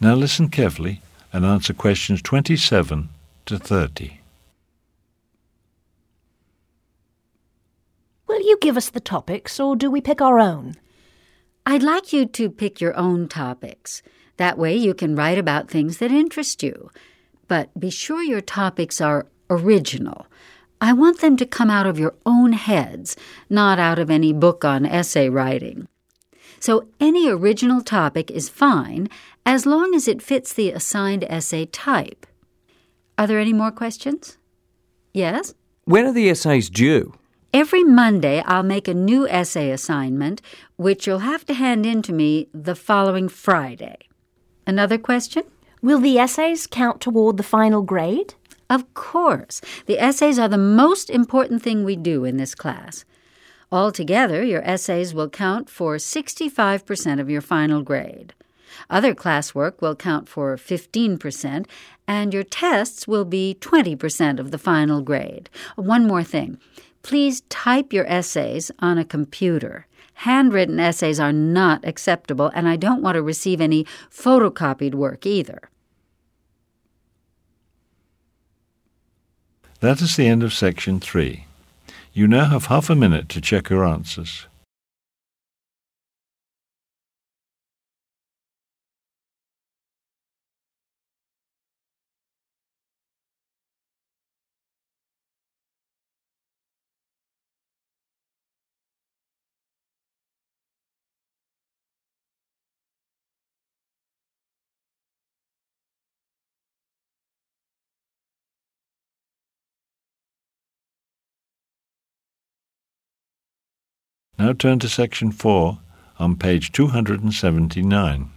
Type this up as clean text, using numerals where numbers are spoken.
Now listen carefully and answer questions 27 to 30. Will you give us the topics, or do we pick our own? I'd like you to pick your own topics. That way you can write about things that interest you. But be sure your topics are original. I want them to come out of your own heads, not out of any book on essay writing. So any original topic is fine as long as it fits the assigned essay type. Are there any more questions? Yes? When are the essays due? Every Monday, I'll make a new essay assignment, which you'll have to hand in to me the following Friday. Another question? Will the essays count toward the final grade? Of course. The essays are the most important thing we do in this class. Altogether, your essays will count for 65% of your final grade. Other classwork will count for 15%, and your tests will be 20% of the final grade. One more thing. Please type your essays on a computer. Handwritten essays are not acceptable, and I don't want to receive any photocopied work either. That is the end of section 3. You now have half a minute to check your answers. Now turn to section 4 on page 279.